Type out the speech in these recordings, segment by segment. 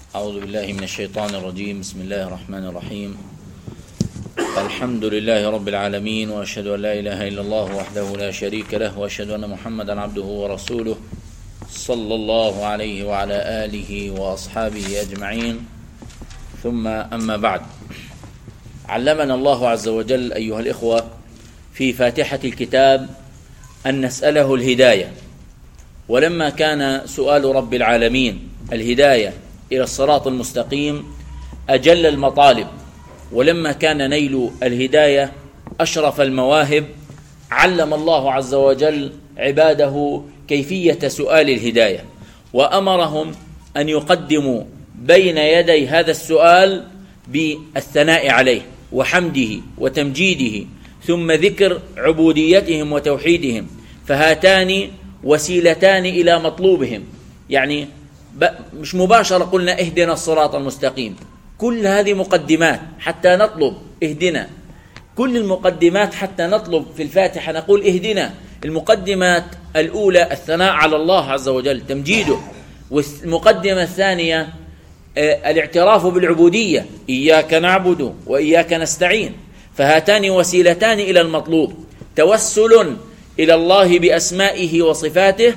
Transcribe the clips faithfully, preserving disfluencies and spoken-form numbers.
أعوذ بالله من الشيطان الرجيم. بسم الله الرحمن الرحيم. الحمد لله رب العالمين، وأشهد أن لا إله إلا الله وحده لا شريك له، وأشهد أن محمدا عبده ورسوله صلى الله عليه وعلى آله وأصحابه أجمعين. ثم أما بعد، علمنا الله عز وجل أيها الإخوة في فاتحة الكتاب أن نسأله الهداية، ولما كان سؤال رب العالمين الهداية إلى الصراط المستقيم أجل المطالب، ولما كان نيل الهداية أشرف المواهب، علم الله عز وجل عباده كيفية سؤال الهداية، وأمرهم أن يقدموا بين يدي هذا السؤال بالثناء عليه وحمده وتمجيده، ثم ذكر عبوديتهم وتوحيدهم، فهاتان وسيلتان إلى مطلوبهم. يعني مش مباشرة قلنا اهدنا الصراط المستقيم، كل هذه مقدمات حتى نطلب اهدنا، كل المقدمات حتى نطلب في الفاتحة نقول اهدنا. المقدمات الأولى الثناء على الله عز وجل تمجيده، والمقدمة الثانية الاعتراف بالعبودية، إياك نعبد وإياك نستعين. فهاتان وسيلتان إلى المطلوب، توسل إلى الله بأسمائه وصفاته،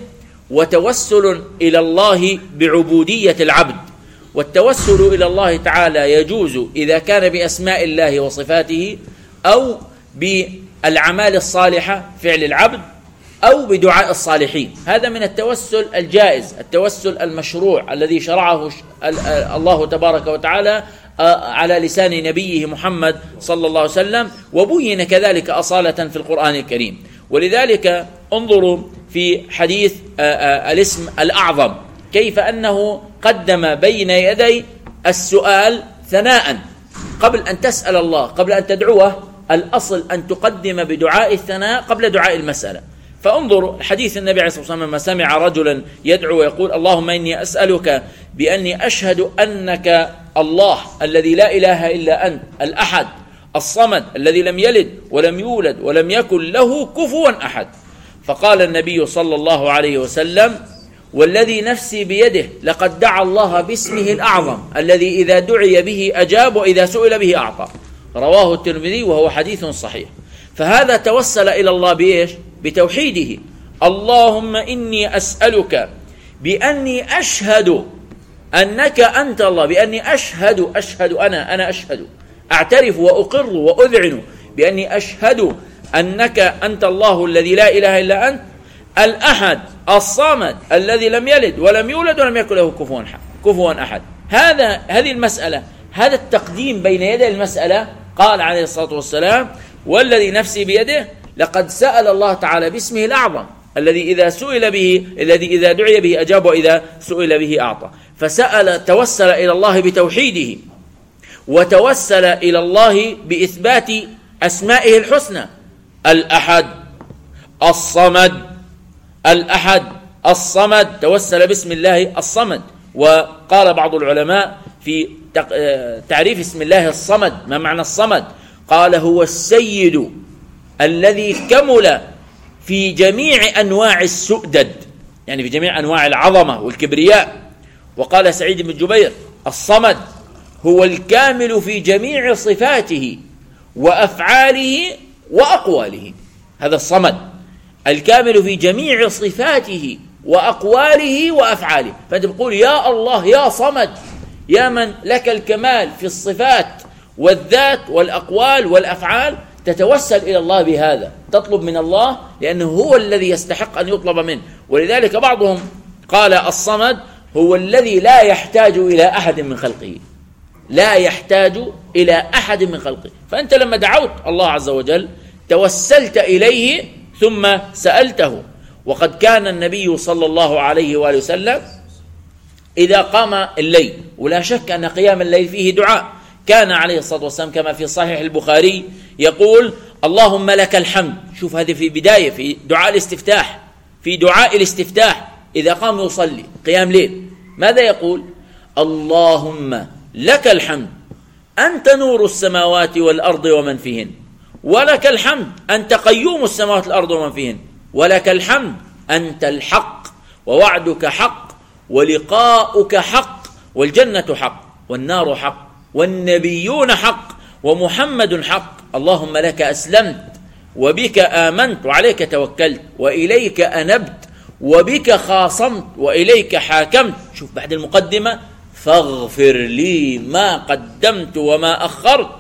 وتوسل إلى الله بعبودية العبد. والتوسل إلى الله تعالى يجوز إذا كان بأسماء الله وصفاته، أو بالأعمال الصالحة فعل العبد، أو بدعاء الصالحين. هذا من التوسل الجائز، التوسل المشروع الذي شرعه الله تبارك وتعالى على لسان نبيه محمد صلى الله عليه وسلم، وبين كذلك أصالة في القرآن الكريم. ولذلك انظروا في حديث الاسم الأعظم كيف أنه قدم بين يدي السؤال ثناء قبل أن تسأل الله، قبل أن تدعوه. الأصل أن تقدم بدعاء الثناء قبل دعاء المسألة. فانظروا حديث النبي عليه الصلاة والسلام لما سمع رجلا يدعو ويقول اللهم إني أسألك بأني أشهد أنك الله الذي لا إله إلا أنت، الأحد الصمد الذي لم يلد ولم يولد ولم يكن له كفوا أحد. فقال النبي صلى الله عليه وسلم والذي نفسي بيده لقد دعا الله باسمه الأعظم الذي إذا دعي به أجاب وإذا سئل به أعطى. رواه الترمذي وهو حديث صحيح. فهذا توسل إلى الله بإيش؟ بتوحيده. اللهم إني أسألك بأني أشهد أنك أنت الله، بأني أشهد أشهد أنا أنا أشهد أعترف وأقر وأذعن بأني أشهد أنك أنت الله الذي لا إله إلا أنت، الأحد الصمد الذي لم يلد ولم يولد ولم يكن له كفوا كفوا أحد. هذا هذه المسألة، هذا التقديم بين يدي المسألة. قال عليه الصلاة والسلام والذي نفسي بيده لقد سأل الله تعالى باسمه الأعظم الذي إذا سئل به الذي إذا دعي به أجاب وإذا سئل به أعطى. فسأل توسل إلى الله بتوحيده، وتوسل إلى الله بإثبات أسمائه الحسنى، الأحد الصمد الأحد الصمد، توسل باسم الله الصمد. وقال بعض العلماء في تعريف اسم الله الصمد ما معنى الصمد؟ قال هو السيد الذي كمل في جميع أنواع السؤدد، يعني في جميع أنواع العظمة والكبرياء. وقال سعيد بن جبير الصمد هو الكامل في جميع صفاته وأفعاله وأقواله. هذا الصمد الكامل في جميع صفاته وأقواله وأفعاله. فأنت تقول يا الله يا صمد، يا من لك الكمال في الصفات والذات والأقوال والأفعال، تتوسل إلى الله بهذا، تطلب من الله لأنه هو الذي يستحق أن يطلب منه. ولذلك بعضهم قال الصمد هو الذي لا يحتاج إلى أحد من خلقه، لا يحتاج إلى أحد من خلقه. فأنت لما دعوت الله عز وجل توسلت إليه ثم سألته. وقد كان النبي صلى الله عليه وآله وسلم إذا قام الليل، ولا شك أن قيام الليل فيه دعاء، كان عليه الصلاة والسلام كما في صحيح البخاري يقول اللهم لك الحمد. شوف هذه في بداية في دعاء الاستفتاح، في دعاء الاستفتاح إذا قام يصلي قيام ليل ماذا يقول؟ اللهم لك الحمد أنت نور السماوات والأرض ومن فيهن، ولك الحمد أنت قيوم السماوات والأرض ومن فيهن، ولك الحمد أنت الحق ووعدك حق ولقاؤك حق والجنة حق والنار حق والنبيون حق ومحمد حق، اللهم لك أسلمت وبك آمنت وعليك توكلت وإليك أنبت وبك خاصمت وإليك حاكمت. شوف بعد المقدمة: فاغفر لي ما قدمت وما أخرت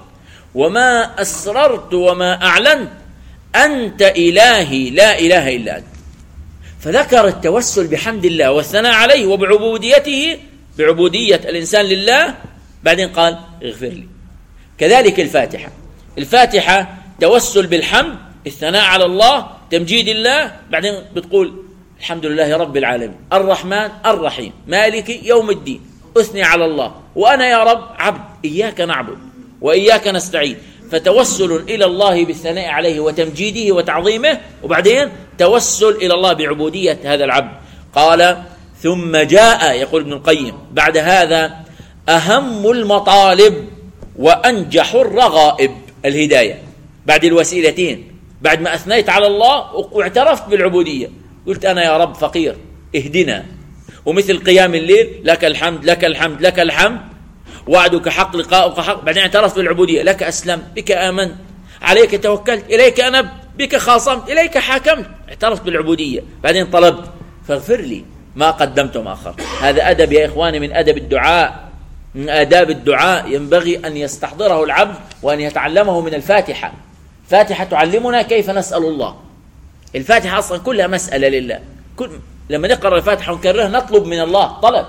وما أسررت وما أعلنت أنت إلهي لا إله إلا أنت. فذكر التوسل بحمد الله والثناء عليه وبعبوديته، بعبودية الإنسان لله، بعدين قال: اغفر لي. كذلك الفاتحة، الفاتحة توسل بالحمد، الثناء على الله، تمجيد الله، بعدين بتقول: الحمد لله رب العالمين الرحمن الرحيم مالك يوم الدين، أثني على الله وأنا يا رب عبد، إياك نعبد وإياك نستعين. فتوسل إلى الله بالثناء عليه وتمجيده وتعظيمه، وبعدين توسل إلى الله بعبودية هذا العبد. قال: ثم جاء، يقول ابن القيم، بعد هذا أهم المطالب وأنجح الرغائب، الهداية. بعد الوسيلتين، بعد ما أثنيت على الله واعترفت بالعبودية، قلت أنا يا رب فقير اهدنا، ومثل قيام الليل لك الحمد لك الحمد لك الحمد، وعدك حق لقاؤك حق، بعدين اعترفت بالعبودية، لك أسلمت بك آمنت عليك توكلت إليك أنبت بك خاصمت إليك حاكمت، اعترفت بالعبودية، بعدين طلبت: فاغفر لي ما قدمت وما أخرت. هذا أدب يا إخواني من أدب الدعاء، من آداب الدعاء ينبغي أن يستحضره العبد وأن يتعلمه من الفاتحة. الفاتحة تعلمنا كيف نسأل الله. الفاتحة أصلا كلها مسألة لله. كل لما نقرأ الفاتحة ونكررها نطلب من الله طلب.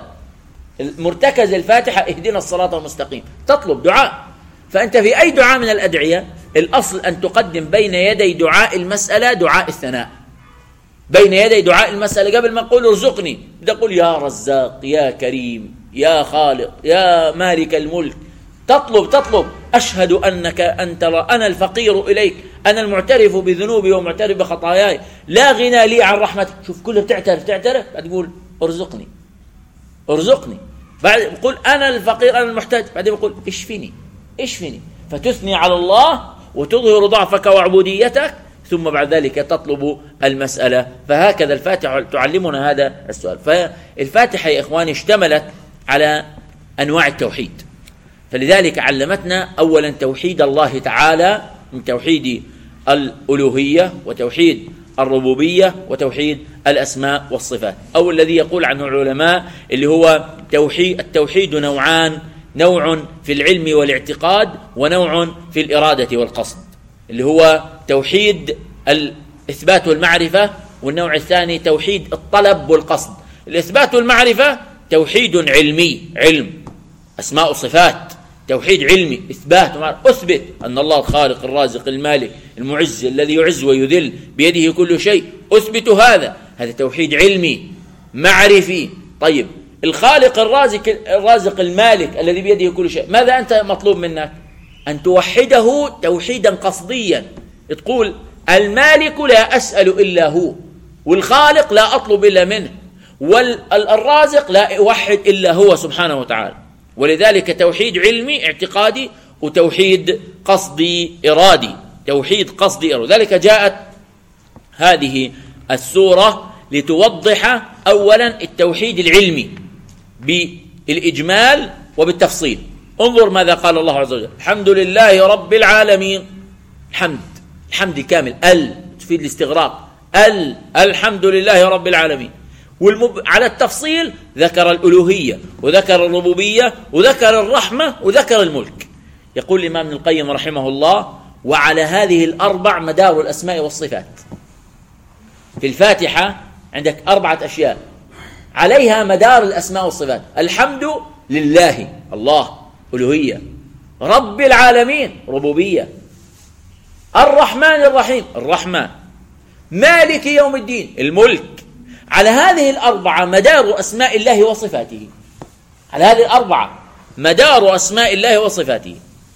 مرتكز الفاتحة: اهدنا الصراط المستقيم، تطلب دعاء. فأنت في أي دعاء من الأدعية الأصل أن تقدم بين يدي دعاء المسألة دعاء الثناء. بين يدي دعاء المسألة قبل ما أقول ارزقني بدي أقول: يا رزاق يا كريم يا خالق يا مالك الملك. تطلب تطلب أشهد أنك أنت أنا الفقير إليك، أنا المعترف بذنوبي ومعترف بخطاياي، لا غنى لي عن رحمتك. شوف كله بتعترف تعترف، بعد تقول ارزقني ارزقني، بعد بقول أنا الفقير أنا المحتاج، بعدين بقول اشفني اشفني. فتثني على الله وتظهر ضعفك وعبوديتك، ثم بعد ذلك تطلب المسألة. فهكذا الفاتحة تعلمنا هذا السؤال. فالفاتحة يا إخواني اشتملت على أنواع التوحيد، فلذلك علمتنا أولا توحيد الله تعالى من توحيد الألوهية وتوحيد الربوبية وتوحيد الأسماء والصفات، أو الذي يقول عنه العلماء اللي هو توحيد. التوحيد نوعان: نوع في العلم والاعتقاد، ونوع في الإرادة والقصد، اللي هو توحيد الإثبات والمعرفة، والنوع الثاني توحيد الطلب والقصد. الإثبات والمعرفة توحيد علمي، علم أسماء وصفات، توحيد علمي إثبات ومعرفة. أثبت أن الله الخالق الرازق المالك المعز الذي يعز ويذل بيده كل شيء، أثبت هذا، هذا توحيد علمي معرفي. طيب الخالق الرازق الرازق المالك الذي بيده كل شيء، ماذا أنت مطلوب منك؟ أن توحده توحيدا قصديا، تقول المالك لا أسأل إلا هو، والخالق لا أطلب إلا منه، والرازق لا أوحد إلا هو سبحانه وتعالى. ولذلك توحيد علمي اعتقادي، وتوحيد قصدي إرادي، توحيد قصدي إرادي. ذلك جاءت هذه السورة لتوضح أولا التوحيد العلمي بالإجمال وبالتفصيل. انظر ماذا قال الله عز وجل: الحمد لله رب العالمين. الحمد الحمد كامل، ال تفيد الاستغراق، ال الحمد لله رب العالمين. والمب... على التفصيل ذكر الألوهية وذكر الربوبية وذكر الرحمة وذكر الملك. يقول الإمام ابن القيم رحمه الله: وعلى هذه الأربع مدار الأسماء والصفات. في الفاتحة عندك أربعة أشياء عليها مدار الأسماء والصفات: الحمد لله الله ألوهية، رب العالمين ربوبية، الرحمن الرحيم الرحمة، مالك يوم الدين الملك. على هذه الأربعة مدار أسماء الله وصفاته، على هذه الأربعة مدار أسماء الله وصفاته.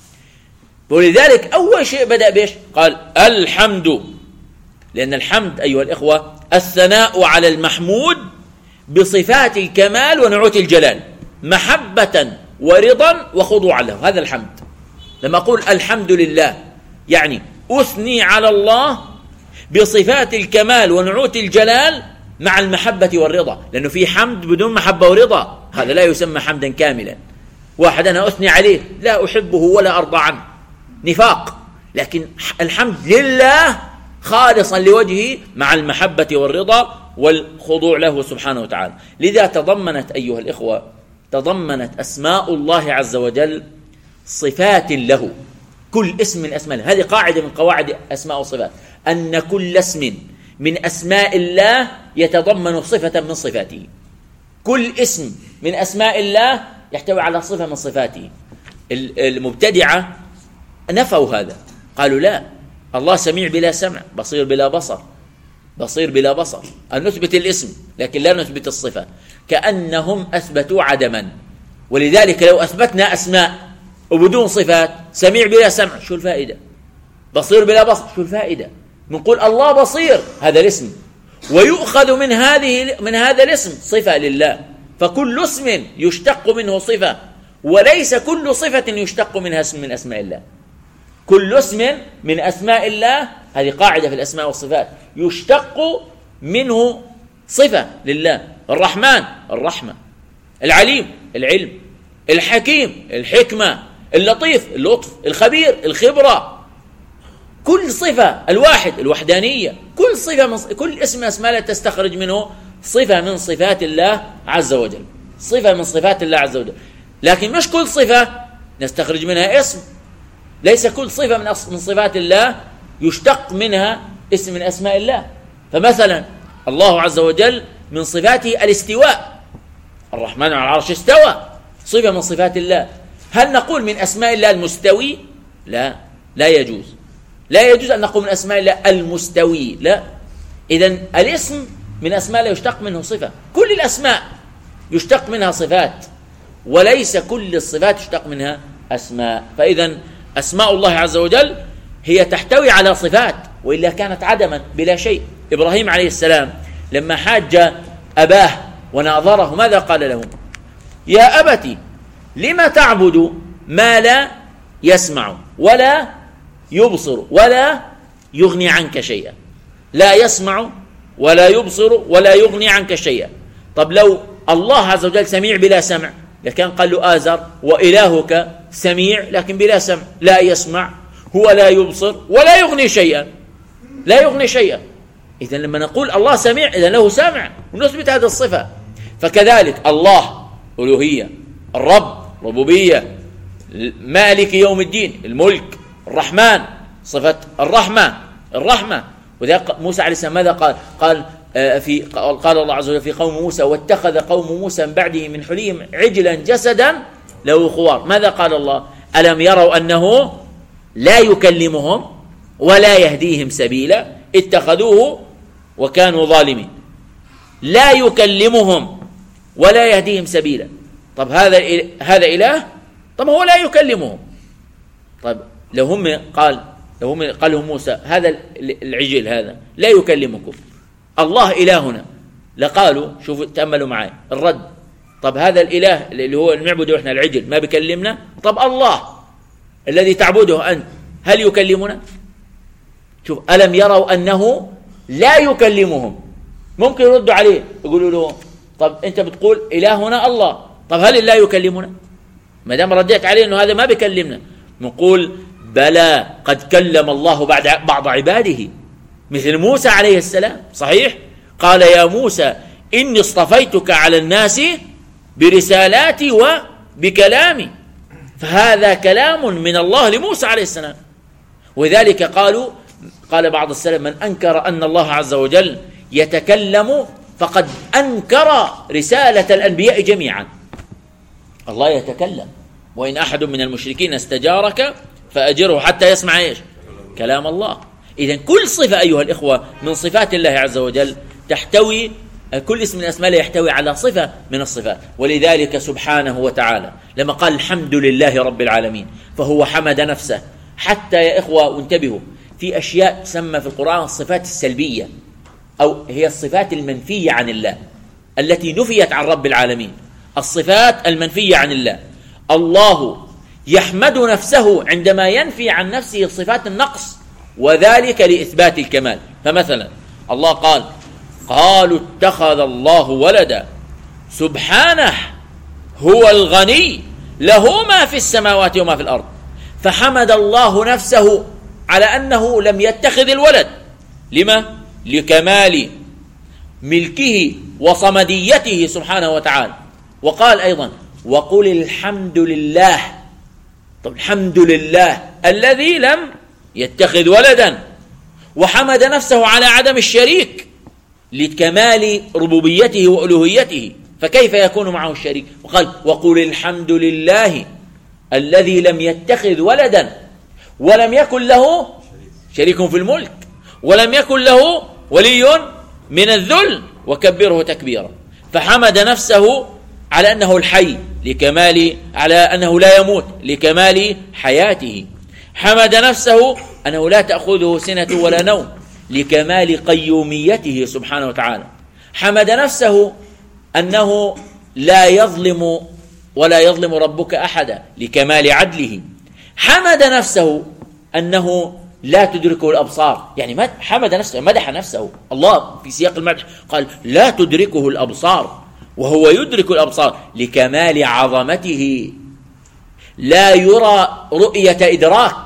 ولذلك أول شيء بدأ بيش؟ قال الحمد، لأن الحمد أيها الإخوة الثناء على المحمود بصفات الكمال ونعوت الجلال، محبة ورضا وخضوعا له، هذا الحمد. لما أقول الحمد لله يعني أثني على الله بصفات الكمال ونعوت الجلال مع المحبة والرضا، لأنه في حمد بدون محبة ورضا، هذا لا يسمى حمدا كاملا. واحد أنا أثني عليه لا أحبه ولا أرضى عنه، نفاق. لكن الحمد لله خالصا لوجهه مع المحبة والرضا والخضوع له سبحانه وتعالى. لذا تضمنت أيها الإخوة تضمنت أسماء الله عز وجل صفات له. كل اسم من أسماء الله، هذه قاعدة من قواعد أسماء وصفات، أن كل اسم من أسماء الله يتضمن صفة من صفاته. كل اسم من أسماء الله يحتوي على صفة من صفاته. المبتدعة نفوا هذا، قالوا لا، الله سميع بلا سمع، بصير بلا بصر، بصير بلا بصر. أن نثبت الاسم لكن لا نثبت الصفة، كأنهم أثبتوا عدما. ولذلك لو أثبتنا أسماء وبدون صفات، سميع بلا سمع شو الفائدة؟ بصير بلا بصر شو الفائدة؟ نقول الله بصير، هذا الاسم، ويؤخذ من هذه من هذا الاسم صفة لله. فكل اسم يشتق منه صفة، وليس كل صفة يشتق منها اسم من أسماء الله. كل اسم من أسماء الله، هذه قاعدة في الأسماء والصفات، يشتق منه صفة لله. الرحمن الرحمة، العليم العلم، الحكيم الحكمة، اللطيف اللطف، الخبير الخبرة. كل صفة، الواحد الوحدانية، كل صفة من كل اسم أسماء الله تستخرج منه صفة من صفات الله عز وجل، صفة من صفات الله عز وجل. لكن مش كل صفة نستخرج منها اسم، ليس كل صفة من من صفات الله يشتق منها اسم من أسماء الله. فمثلا الله عز وجل من صفاته الاستواء، الرحمن على العرش استوى، صفة من صفات الله. هل نقول من أسماء الله المستوي؟ لا، لا يجوز، لا يجوز أن نقول من أسماء الله المستوي، لا. إذن الاسم من أسماء الله يشتق منه صفة. كل الأسماء يشتق منها صفات، وليس كل الصفات يشتق منها أسماء. فإذن أسماء الله عز وجل هي تحتوي على صفات، وإلا كانت عدما بلا شيء. إبراهيم عليه السلام لما حاج أباه وناظره ماذا قال له؟ يا أبت لما تعبد ما لا يسمع ولا يبصر ولا يغني عنك شيئا. لا يسمع ولا يبصر ولا يغني عنك شيئا. طب لو الله عز وجل سميع بلا سمع لكان قال له آزر وإلهك سميع لكن بلا سمع، لا يسمع هو لا يبصر ولا يغني شيئا، لا يغني شيئا. إذن لما نقول الله سميع إذن له سمع، ونثبت هذه الصفة. فكذلك الله ألوهية، الرب ربوبية، مالك يوم الدين الملك، الرحمن صفة الرحمة الرحمة. وذلك موسى عليه السلام ماذا قال؟ قال في قال الله عز وجل في قوم موسى واتخذ قوم موسى من بعده من حليهم عجلا جسدا له خوار. ماذا قال الله؟ ألم يروا أنه لا يكلمهم ولا يهديهم سبيلا اتخذوه وكانوا ظالمين. لا يكلمهم ولا يهديهم سبيلا. طب هذا هذا إله؟ طب هو لا يكلمهم. طب لو هم قال لو هم قال لهم موسى هذا العجل هذا لا يكلمكم، الله إلهنا، لقالوا شوفوا تأملوا معي الرد. طب هذا الإله اللي هو المعبد احنا العجل ما بيكلمنا؟ طب الله الذي تعبده أنت هل يكلمنا؟ شوف ألم يروا أنه لا يكلمهم. ممكن يردوا عليه يقولوا له طب أنت بتقول إلهنا الله، طب هل لا يكلمنا؟ ما دام رديت عليه أنه هذا ما بيكلمنا، نقول بلى قد كلم الله بعد بعض عباده مثل موسى عليه السلام. صحيح قال يا موسى إني اصطفيتك على الناس برسالاتي وبكلامي، فهذا كلام من الله لموسى عليه السلام. وذلك قالوا قال بعض السلف من أنكر أن الله عز وجل يتكلم فقد أنكر رسالة الأنبياء جميعا. الله يتكلم، وإن أحد من المشركين استجارك فأجره حتى يسمع إيش؟ كلام الله. إذن كل صفة أيها الإخوة من صفات الله عز وجل تحتوي، كل اسم من أسماء الله يحتوي على صفة من الصفات. ولذلك سبحانه وتعالى لما قال الحمد لله رب العالمين فهو حمد نفسه. حتى يا إخوة وانتبهوا، في أشياء تسمى في القرآن الصفات السلبية، أو هي الصفات المنفية عن الله التي نفيت عن رب العالمين. الصفات المنفية عن الله، الله يحمد نفسه عندما ينفي عن نفسه صفات النقص، وذلك لإثبات الكمال. فمثلا الله قال قالوا اتخذ الله ولدا سبحانه هو الغني له ما في السماوات وما في الأرض. فحمد الله نفسه على أنه لم يتخذ الولد. لما؟ لكمال ملكه وصمديته سبحانه وتعالى. وقال أيضا وقل الحمد لله. طب الحمد لله الذي لم يتخذ ولدا، وحمد نفسه على عدم الشريك لكمال ربوبيته وألوهيته، فكيف يكون معه الشريك؟ وقال وقل الحمد لله الذي لم يتخذ ولدا ولم يكن له شريك في الملك ولم يكن له ولي من الذل وكبره تكبيرا. فحمد نفسه على أنه الحي لكمال، على أنه لا يموت لكمال حياته. حمد نفسه أنه لا تأخذه سنة ولا نوم لكمال قيوميته سبحانه وتعالى. حمد نفسه أنه لا يظلم ولا يظلم ربك أحدا لكمال عدله. حمد نفسه أنه لا تدركه الأبصار، يعني حمد نفسه، مدح نفسه. الله في سياق المدح قال لا تدركه الأبصار وهو يدرك الأبصار لكمال عظمته. لا يرى رؤية إدراك،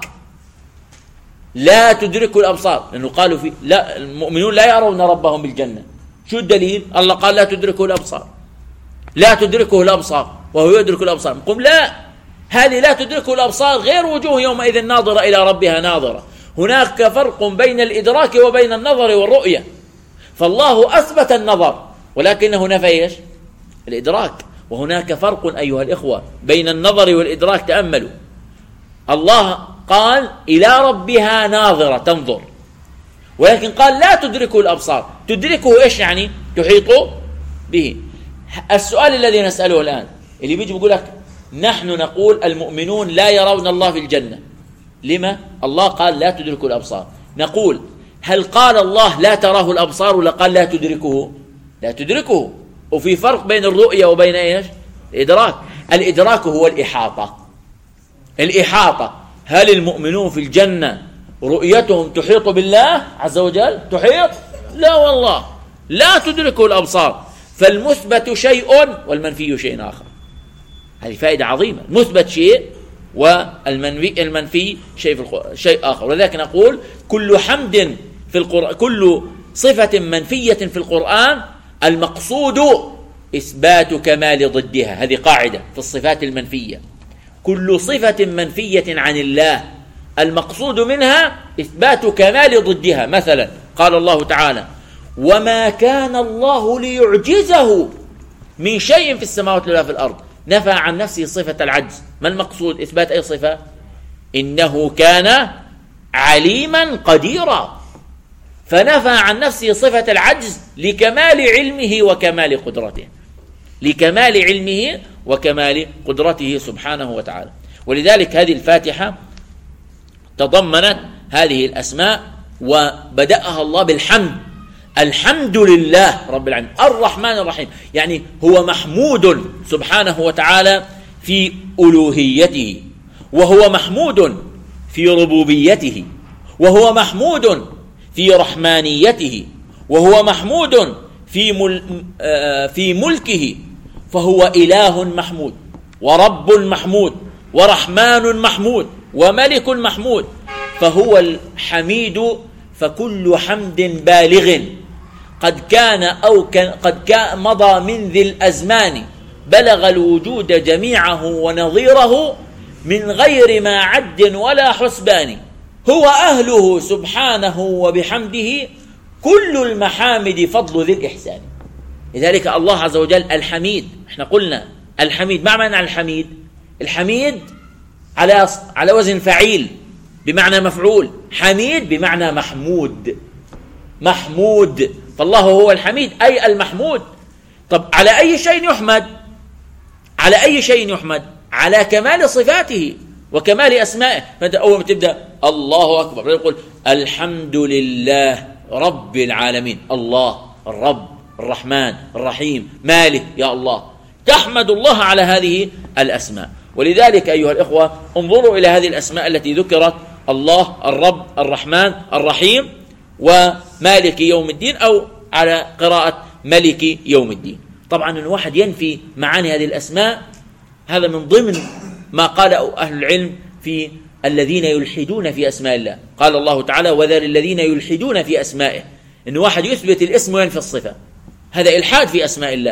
لا تدركه الأبصار، لأنه قالوا في لا المؤمنون لا يرون ربهم بالجنة. شو الدليل؟ الله قال لا تدركه الأبصار، لا تدركه الأبصار وهو يدرك الأبصار. نقول لا، هذه لا تدركه الأبصار غير وجوه يومئذ ناظرة إلى ربها ناظرة. هناك فرق بين الإدراك وبين النظر والرؤية. فالله أثبت النظر ولكنه نفى ايش؟ الإدراك. وهناك فرق أيها الإخوة بين النظر والإدراك. تأملوا، الله قال إلى ربها ناظرة تنظر، ولكن قال لا تدركه الأبصار. تدركه إيش يعني؟ تحيط به. السؤال الذي نسأله الآن اللي بيجي بيقول لك نحن نقول المؤمنون لا يرون الله في الجنة، لما؟ الله قال لا تدركه الأبصار. نقول هل قال الله لا تراه الأبصار ولا قال لا تدركه؟ لا تدركه. وفي فرق بين الرؤية وبين إيش؟ الإدراك. الإدراك هو الإحاطة. الإحاطة، هل المؤمنون في الجنة رؤيتهم تحيط بالله عز وجل؟ تحيط؟ لا والله، لا تدركه الأبصار. فالمثبت شيء والمنفي شيء آخر. هذه فائدة عظيمة. المثبت شيء والمنفي المنفي شيء في شيء آخر. ولذلك نقول كل حمد في القرآن، كل صفة منفية في القرآن المقصود إثبات كمال ضدها. هذه قاعدة في الصفات المنفية. كل صفة منفية عن الله المقصود منها إثبات كمال ضدها. مثلا قال الله تعالى وما كان الله ليعجزه من شيء في السماوات ولا في الأرض. نفى عن نفسه صفة العجز. ما المقصود؟ إثبات أي صفة؟ إنه كان عليما قديرا. فنفى عن نفسه صفة العجز لكمال علمه وكمال قدرته، لكمال علمه وكمال قدرته سبحانه وتعالى. ولذلك هذه الفاتحة تضمنت هذه الأسماء وبدأها الله بالحمد. الحمد لله رب العالمين الرحمن الرحيم، يعني هو محمود سبحانه وتعالى في ألوهيته، وهو محمود في ربوبيته، وهو محمود في رحمانيته، وهو محمود في مل في ملكه. فهو إله محمود ورب محمود ورحمن محمود وملك محمود. فهو الحميد. فكل حمد بالغ قد كان أو كان قد كان مضى من ذي الأزمان بلغ الوجود جميعه ونظيره من غير ما عد ولا حسبان. هو أهله سبحانه وبحمده كل المحامد فضل ذي الإحسان. لذلك الله عز وجل الحميد. احنا قلنا الحميد، ما معنى الحميد؟ الحميد على على وزن فعيل بمعنى مفعول، حميد بمعنى محمود. محمود، فالله هو الحميد أي المحمود. طب على أي شيء يحمد؟ على أي شيء يحمد؟ على كمال صفاته وكمال أسمائه. فأنت أول ما تبدأ الله أكبر يقول الحمد لله رب العالمين، الله الرب الرحمن الرحيم مالك، يا الله، تحمد الله على هذه الأسماء. ولذلك أيها الإخوة انظروا إلى هذه الأسماء التي ذكرت: الله الرب الرحمن الرحيم ومالك يوم الدين، أو على قراءة ملك يوم الدين. طبعا الواحد ينفي معاني هذه الأسماء هذا من ضمن ما قال أهل العلم في الذين يلحدون في أسماء الله. قال الله تعالى وذر الذين يلحدون في أسمائه، إن واحد يثبت الاسم وينفي الصفة، هذا إلحاد في أسماء الله،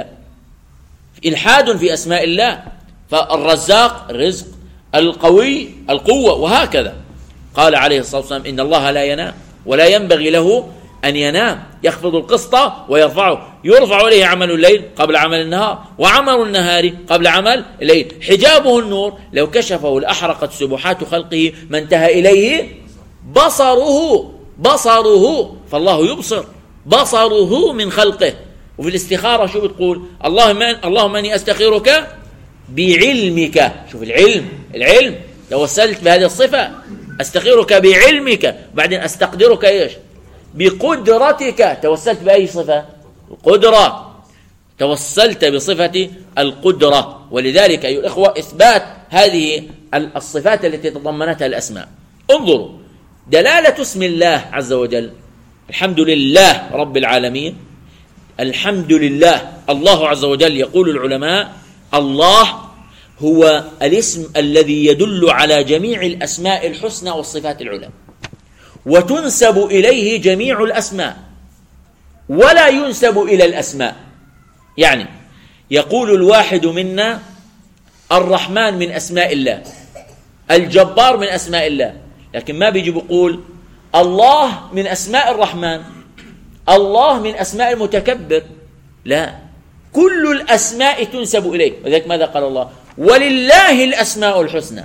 إلحاد في أسماء الله. فالرزاق الرزق، القوي القوة، وهكذا. قال عليه الصلاة والسلام إن الله لا ينام ولا ينبغي له أن ينام، يخفض القسط ويرفعه، يرفع إليه عمل الليل قبل عمل النهار، وعمل النهار قبل عمل الليل. حجابه النور، لو كشفه لأحرقت سبحات خلقه ما انتهى إليه بصره بصره فالله يبصر بصره من خلقه. وفي الاستخارة شو بتقول؟ اللهم اللهم اني استخيرك بعلمك. شوف العلم، العلم توسلت بهذه الصفة، استخيرك بعلمك، بعدين استقدرك ايش؟ بقدرتك. توسلت بأي صفة؟ القدرة، توسلت بصفة القدرة. ولذلك أيها الإخوة إثبات هذه الصفات التي تضمنتها الأسماء. انظروا دلالة اسم الله عز وجل، الحمد لله رب العالمين. الحمد لله، الله عز وجل يقول العلماء الله هو الاسم الذي يدل على جميع الأسماء الحسنى والصفات العلى، وتنسب إليه جميع الأسماء ولا ينسب إلى الأسماء. يعني يقول الواحد منا الرحمن من أسماء الله، الجبار من أسماء الله، لكن ما بيجي بيقول الله من أسماء الرحمن، الله من أسماء المتكبر. لا، كل الأسماء تنسب إليه. وذلك ماذا قال الله؟ ولله الأسماء الحسنى،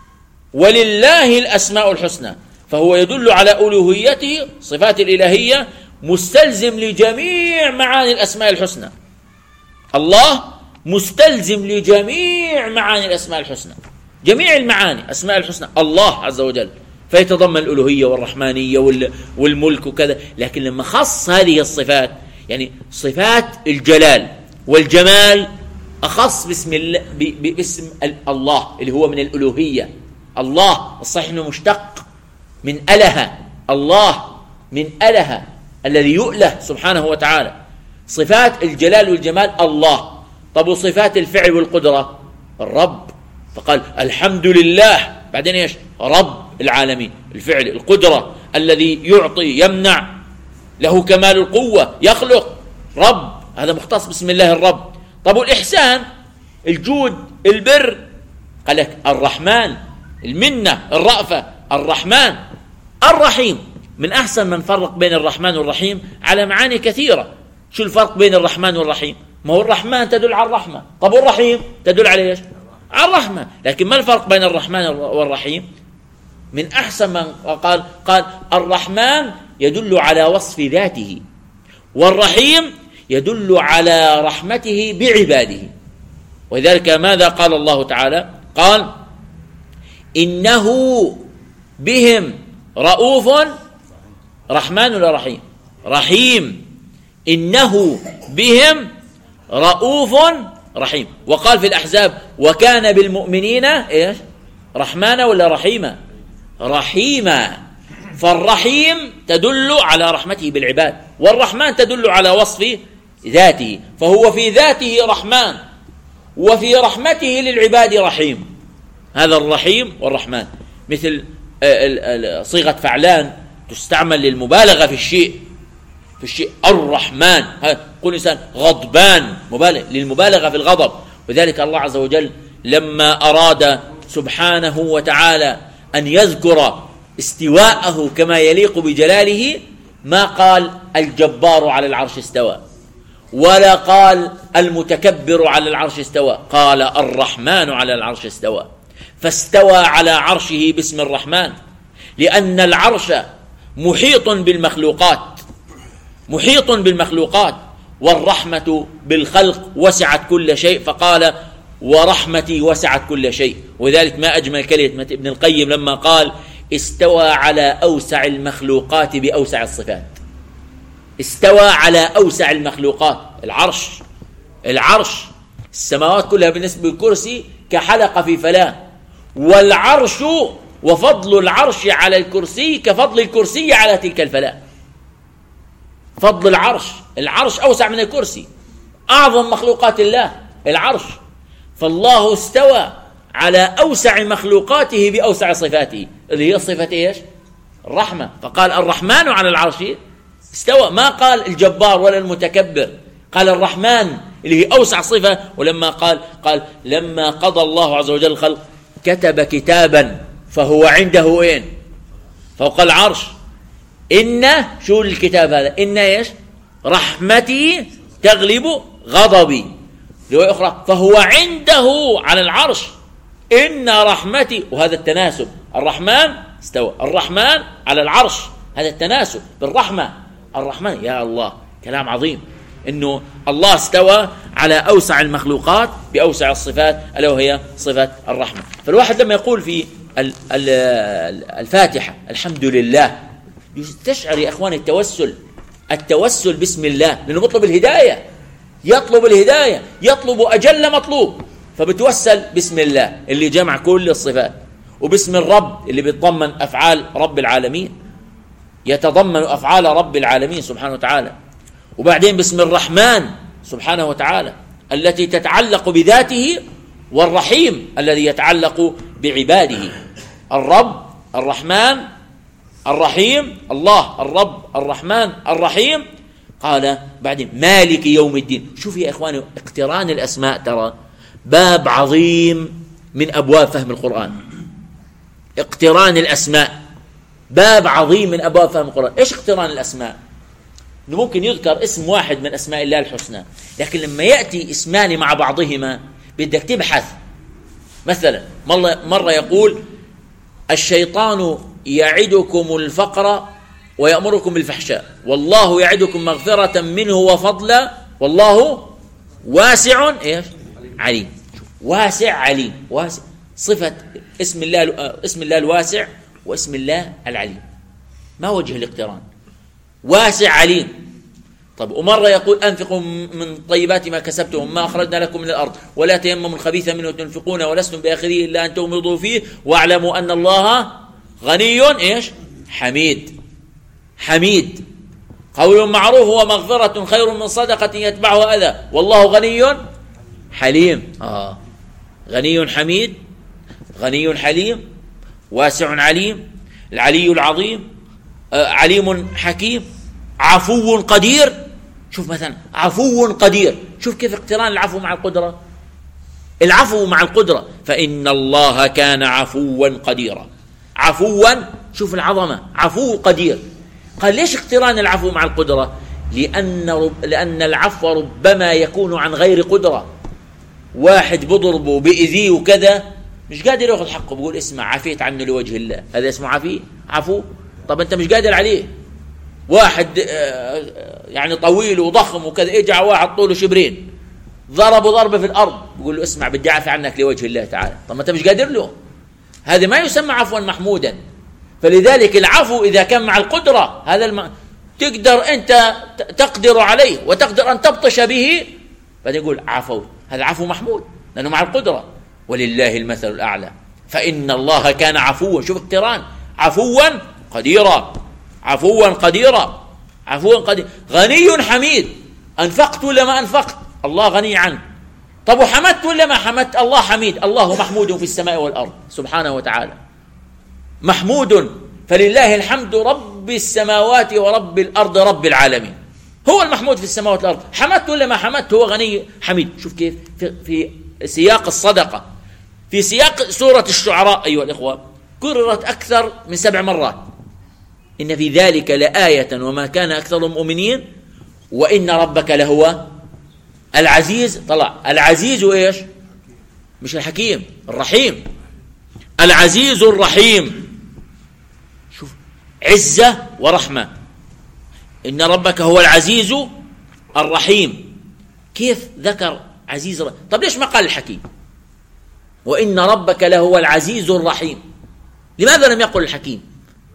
ولله الأسماء الحسنى. فهو يدل على ألوهيته، صفات الإلهية، مستلزم لجميع معاني الأسماء الحسنى. الله مستلزم لجميع معاني الأسماء الحسنى، جميع المعاني أسماء الحسنى الله عز وجل، فيتضمن الألوهية والرحمانية والملك وكذا. لكن لما خص هذه الصفات، يعني صفات الجلال والجمال، أخص باسم الله، باسم الله اللي هو من الألوهية. الله الصحيح أنه مشتق من أله، الله من أله الذي يؤله سبحانه وتعالى. صفات الجلال والجمال الله. طب وصفات الفعل والقدرة؟ الرب، فقال الحمد لله، بعدين ايش؟ رب العالمين. الفعل، القدرة، الذي يعطي يمنع، له كمال القوة، يخلق، رب، هذا مختص باسم الله الرب. طب والإحسان، الجود، البر، قال لك الرحمن، المنة، الرأفة، الرحمن. الرحيم، من أحسن من فرق بين الرحمن والرحيم على معاني كثيرة. شو الفرق بين الرحمن والرحيم؟ ما هو الرحمن تدل على الرحمة، طب والرحيم تدل على ايش؟ على الرحمة. لكن ما الفرق بين الرحمن والرحيم؟ من أحسن من قال قال الرحمن يدل على وصف ذاته، والرحيم يدل على رحمته بعباده. ولذلك ماذا قال الله تعالى؟ قال إنه بهم رؤوف رحمن ولا رحيم؟ رحيم. إنه بهم رؤوف رحيم. وقال في الأحزاب وكان بالمؤمنين إيش؟ رحمانا ولا رحيما؟ رحيما. فالرحيم تدل على رحمته بالعباد، والرحمن تدل على وصف ذاته، فهو في ذاته رحمن وفي رحمته للعباد رحيم. هذا الرحيم والرحمن. مثل صيغة فعلان تستعمل للمبالغة في الشيء، في الشيء الرحمن، كل إنسان غضبان، مبالغ للمبالغة في الغضب. وذلك الله عز وجل لما أراد سبحانه وتعالى أن يذكر استواءه كما يليق بجلاله، ما قال الجبار على العرش استوى، ولا قال المتكبر على العرش استوى، قال الرحمن على العرش استوى. فاستوى على عرشه باسم الرحمن، لأن العرش محيط بالمخلوقات، محيط بالمخلوقات، والرحمة بالخلق وسعت كل شيء، فقال ورحمتي وسعت كل شيء. وذلك ما أجمل كلمة ابن القيم لما قال استوى على أوسع المخلوقات بأوسع الصفات. استوى على أوسع المخلوقات، العرش، العرش السماوات كلها بالنسبة للكرسي كحلقة في فلاة، والعرش وفضل العرش على الكرسي كفضل الكرسي على تلك الفلاة. فضل العرش، العرش أوسع من الكرسي، أعظم مخلوقات الله العرش. فالله استوى على أوسع مخلوقاته بأوسع صفاته اللي هي صفة إيش؟ الرحمة. فقال الرحمن على العرش استوى، ما قال الجبار ولا المتكبر، قال الرحمن اللي هي أوسع صفة. ولما قال قال لما قضى الله عز وجل الخلق كتب كتابا فهو عنده وين؟ فوق العرش. إن شو الكتاب هذا؟ إن إيش؟ رحمتي تغلب غضبي. رواية أخرى فهو عنده على العرش إن رحمتي، وهذا التناسب. الرحمن استوى، الرحمن على العرش، هذا التناسب بالرحمة. الرحمن يا الله كلام عظيم، إنه الله استوى على أوسع المخلوقات بأوسع الصفات ألا وهي صفة الرحمة. فالواحد لما يقول في الفاتحة الحمد لله يستشعر يا إخواني التوسل، التوسل باسم الله، لأنه مطلب الهداية، يطلب الهداية، يطلب أجل مطلوب، فبتوسل باسم الله اللي جمع كل الصفات، وباسم الرب اللي بيتضمن أفعال رب العالمين، يتضمن أفعال رب العالمين سبحانه وتعالى. وبعدين باسم الرحمن سبحانه وتعالى التي تتعلق بذاته، والرحيم الذي يتعلق بعباده. الرب الرحمن الرحيم، الله الرب الرحمن الرحيم. قال بعدين مالك يوم الدين. شوف يا إخواني اقتران الأسماء ترى باب عظيم من أبواب فهم القرآن. اقتران الأسماء باب عظيم من أبواب فهم القرآن. إيش اقتران الأسماء؟ إنه ممكن يذكر اسم واحد من أسماء الله الحسنى، لكن لما يأتي اسمان مع بعضهما بدك تبحث. مثلا مرة يقول الشيطان يعدكم الفقر ويأمركم بالفحشاء والله يعدكم مغفرة منه وفضلا والله واسع إيش؟ عليم. واسع عليم، واسع صفة اسم الله، اسم الله الواسع واسم الله العليم. ما وجه الاقتران؟ واسع عليم. طب ومرة يقول أنفقوا من طيبات ما كسبتم ما أخرجنا لكم من الأرض ولا تيمموا الخبيث منه تنفقون ولستم بآخره إلا أن تغمضوا فيه واعلموا أن الله غني إيش؟ حميد. حميد. قول معروف ومغفرة خير من صدقة يتبعها أذى والله غني حليم. آه. غني حميد، غني حليم، واسع عليم، العلي العظيم، آه عليم حكيم، عفو قدير. شوف مثلا عفو قدير، شوف كيف اقتران العفو مع القدرة. العفو مع القدرة، فإن الله كان عفوا قديرا. عفوا، شوف العظمة، عفو قدير. قال ليش اقتران العفو مع القدرة؟ لأن, رب لأن العفو ربما يكون عن غير قدرة. واحد بضربه بإذيه وكذا مش قادر يأخذ حقه، بيقول اسمع عفيت عنه لوجه الله، هذا اسمه عفي عفو. طب أنت مش قادر عليه. واحد يعني طويل وضخم وكذا اجى واحد طوله شبرين ضربه ضربه في الأرض، بيقول له اسمع بدي أعفي عنك لوجه الله تعالى. طب ما أنت مش قادر له، هذا ما يسمى عفوا محمودا. فلذلك العفو إذا كان مع القدرة هذا الم... تقدر أنت تقدر عليه وتقدر أن تبطش به، بعدين يقول عفو، هذا عفو محمود لأنه مع القدرة. ولله المثل الأعلى فإن الله كان عفوا. شوف اقتران، عفوا قديرا، عفوا قديرا، عفوا قدير. غني حميد، أنفقت ولا ما أنفقت الله غني عنه. طب وحمدت ولا ما حمدت الله حميد. الله محمود في السماء والأرض سبحانه وتعالى، محمود. فلله الحمد رب السماوات ورب الأرض رب العالمين، هو المحمود في السماوات والأرض. حمدت ولا ما حمدت هو غني حميد. شوف كيف في, في سياق الصدقة، في سياق سورة الشعراء أيها الإخوة كررت أكثر من سبع مرات. إن في ذلك لآية وما كان أكثر المؤمنين وإن ربك لهو العزيز. طلع العزيز إيش؟ مش الحكيم، الرحيم. العزيز الرحيم. شوف عزة ورحمة. إن ربك هو العزيز الرحيم. كيف ذكر عزيز الرحيم؟ طب ليش ما قال الحكيم؟ وإن ربك لهو العزيز الرحيم، لماذا لم يقل الحكيم؟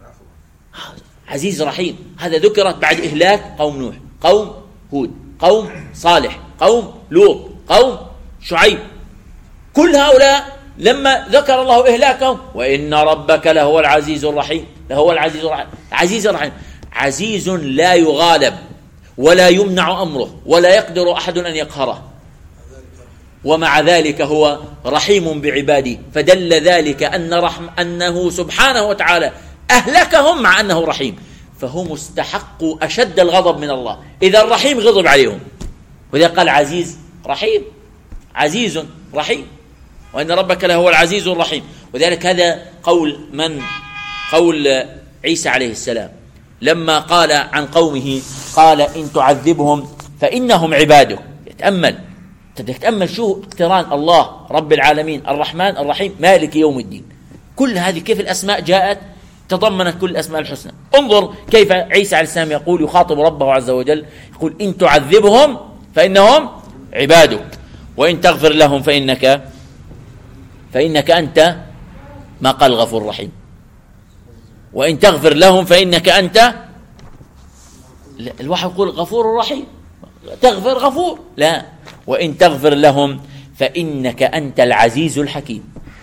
عزيز رحيم. هذا ذكرت بعد إهلاك قوم نوح، قوم هود، قوم صالح، قوم لوط، قوم شعيب. كل هؤلاء لما ذكر الله إهلاكهم وإن ربك لهو العزيز الرحيم، لهو العزيز الرحيم. عزيز الرحيم، عزيز لا يغالب ولا يمنع أمره ولا يقدر أحد أن يقهره. ومع ذلك هو رحيم بعباده، فدل ذلك أن رحم أنه سبحانه وتعالى أهلكهم مع أنه رحيم، فهم استحقوا أشد الغضب من الله. إذا الرحيم غضب عليهم، وإذا قال عزيز رحيم، عزيز رحيم، وإن ربك لهو العزيز الرحيم. وذلك هذا قول من؟ قول عيسى عليه السلام لما قال عن قومه، قال إن تعذبهم فإنهم عبادك. يتأمل تتأمل شو اقتران الله رب العالمين الرحمن الرحيم مالك يوم الدين، كل هذه كيف الأسماء جاءت تضمنت كل الأسماء الحسنى. انظر كيف عيسى عليه السلام يقول، يخاطب ربه عز وجل، يقول إن تعذبهم فإنهم عبادك وإن تغفر لهم فإنك فإنك أنت، ما قال غفور رحيم، وإن تغفر لهم فإنك أنت، الواحد يقول غفور رحيم، تغفر غفور، لا، وإن تغفر لهم فإنك أنت العزيز الحكيم،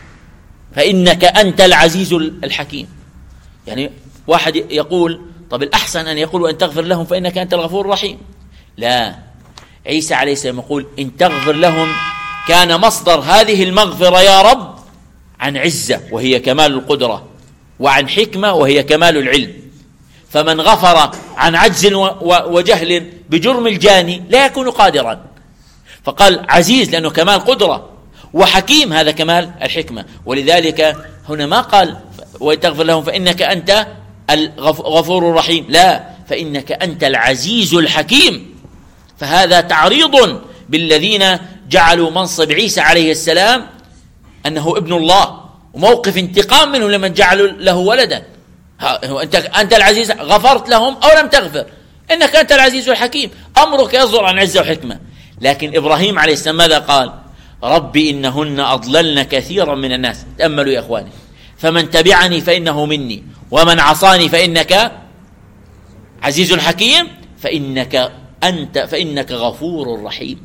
فإنك أنت العزيز الحكيم. يعني واحد يقول طب الأحسن أن يقول وإن تغفر لهم فإنك أنت الغفور الرحيم، لا، عيسى عليه السلام يقول إن تغفر لهم كان مصدر هذه المغفرة يا رب عن عزة وهي كمال القدرة، وعن حكمة وهي كمال العلم، فمن غفر عن عجز وجهل بجرم الجاني لا يكون قادرا، فقال عزيز لأنه كمال قدرة، وحكيم هذا كمال الحكمة. ولذلك هنا ما قال وإن تغفر لهم فإنك أنت الغفور الرحيم، لا، فإنك أنت العزيز الحكيم. فهذا تعريض بالذين جعلوا منصب عيسى عليه السلام أنه ابن الله، وموقف انتقام منه لمن جعلوا له ولدا. أنت أنت العزيز، غفرت لهم أو لم تغفر، إنك أنت العزيز الحكيم، أمرك يصدر عن عزة وحكمة. لكن إبراهيم عليه السلام ماذا قال؟ ربي إنهن أضللن كثيرا من الناس. تأملوا يا إخواني، فمن تبعني فإنه مني ومن عصاني فإنك عزيز حكيم، فإنك أنت فإنك غفور رحيم.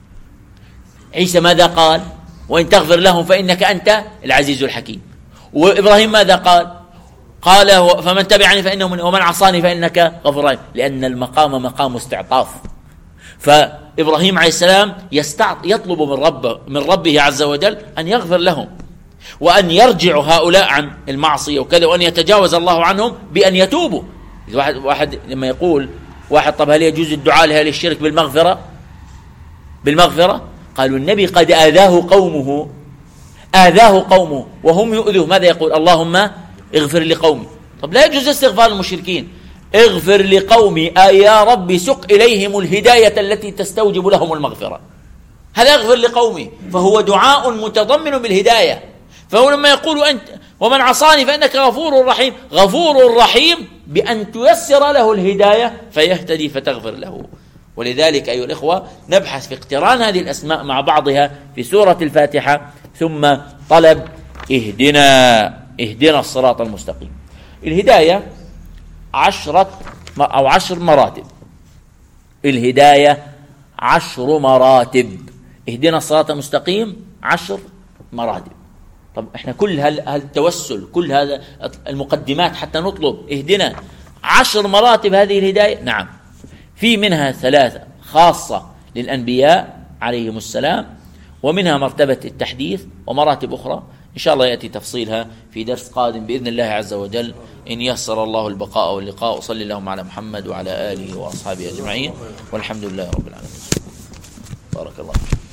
عيسى ماذا قال؟ وإن تغفر لهم فإنك أنت العزيز الحكيم. وإبراهيم ماذا قال؟ قال فمن تبعني فإنه مني ومن عصاني فإنك غفور رحيم، لأن المقام مقام استعطاف. فإبراهيم عليه السلام يستعط يطلب من ربه من ربه عز وجل أن يغفر لهم، وأن يرجع هؤلاء عن المعصية وكذا، وأن يتجاوز الله عنهم بأن يتوبوا. واحد واحد لما يقول واحد طب هل يجوز الدعاء لأهل الشرك بالمغفرة؟ بالمغفرة قالوا النبي قد آذاه قومه آذاه قومه وهم يؤذوه، ماذا يقول؟ اللهم اغفر لقومي. طب لا يجوز استغفار المشركين، اغفر لقومي أي يا ربي سق إليهم الهداية التي تستوجب لهم المغفرة. هذا اغفر لقومي، فهو دعاء متضمن بالهداية. فهو لما يقول أنت ومن عصاني فإنك غفور رحيم، غفور رحيم بأن تيسر له الهداية فيهتدي فتغفر له. ولذلك أيها الإخوة نبحث في اقتران هذه الأسماء مع بعضها في سورة الفاتحة، ثم طلب اهدنا اهدنا الصراط المستقيم. الهداية عشرة أو عشر مراتب، الهداية عشر مراتب، اهدنا الصراط المستقيم عشر مراتب. طب احنا كل هالتوسل كل هذا المقدمات حتى نطلب اهدنا عشر مراتب هذه الهداية؟ نعم، في منها ثلاثة خاصة للأنبياء عليهم السلام، ومنها مرتبة التحديث، ومراتب أخرى إن شاء الله يأتي تفصيلها في درس قادم بإذن الله عز وجل إن يسر الله البقاء واللقاء. وصلي اللهم على محمد وعلى آله وأصحابه أجمعين، والحمد لله رب العالمين. بارك الله فيك.